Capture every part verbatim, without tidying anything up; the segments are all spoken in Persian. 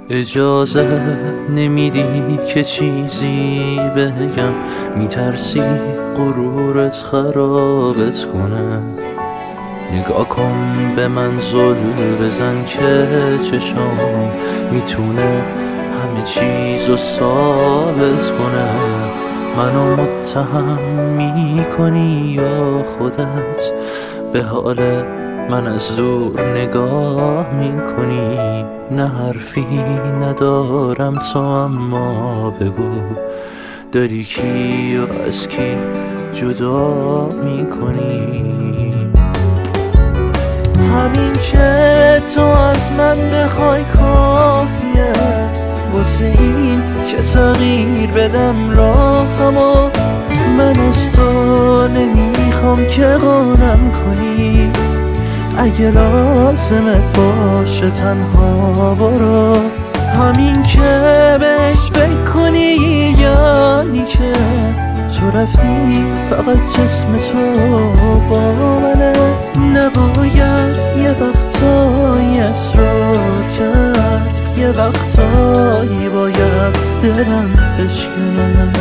اجازه نمیدی که چیزی بگم، میترسی غرورت خرابت کنه. نگاه کن به من زل بزن که چشام میتونه همه چیزو ثابت کنه. منو متهم میکنی یا خودت به حال من از دور نگاه میکنی؟ نه حرفی ندارم تو، اما بگو داری کی و از کی جدا میکنی؟ همین که تو از من بخوای کافیه، واسه این که تغییر بدم راهمو. من از تو نمیخوام که قانم کنی، اگه لازمت باشه تنها برو. همین که بهش فکر کنی یعنی که تو رفتی، فقط جسم تو با منه. نباید یه وقتایی اصرار کرد، یه وقتایی باید دلم بشکنه.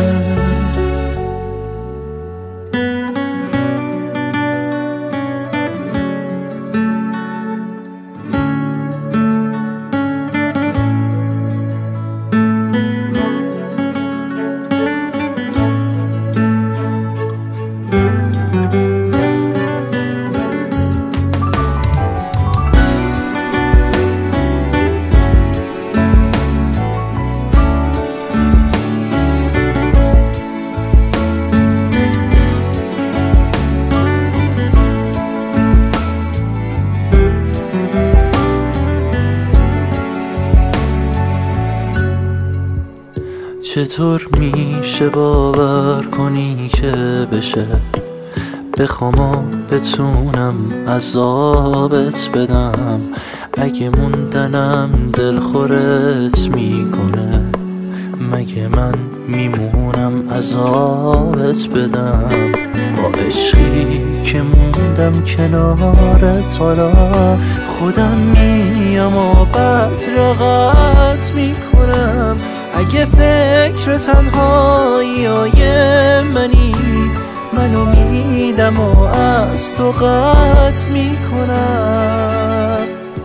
چطور میشه باور کنی که بشه بخوام و بتونم عذابت بدم؟ اگه موندنم دلخورت میکنه، مگه من میمونم عذابت بدم؟ با عشقی که موندم کنارت، حالا خودم میام و بعد رقت میکنم. اگه فکر تنهایی های منی، منو میدم و از تو قطع میکنم.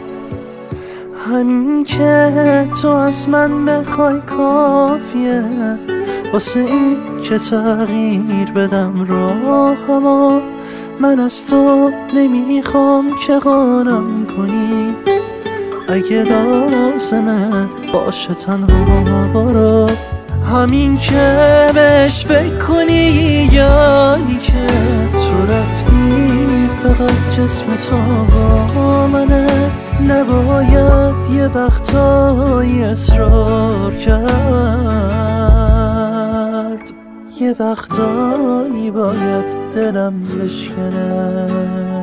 همین که تو از من بخوای کافیه، واسه این که تغییر بدم راهمو. من از تو نمیخوام که قانم کنی، اگه لازمه باشه تنها برو. همین که بهش فکر کنی یعنی که تو رفتی، فقط جسم تو با منه. نباید یه وقتایی اصرار کرد، یه وقتایی باید دلم بشکنه.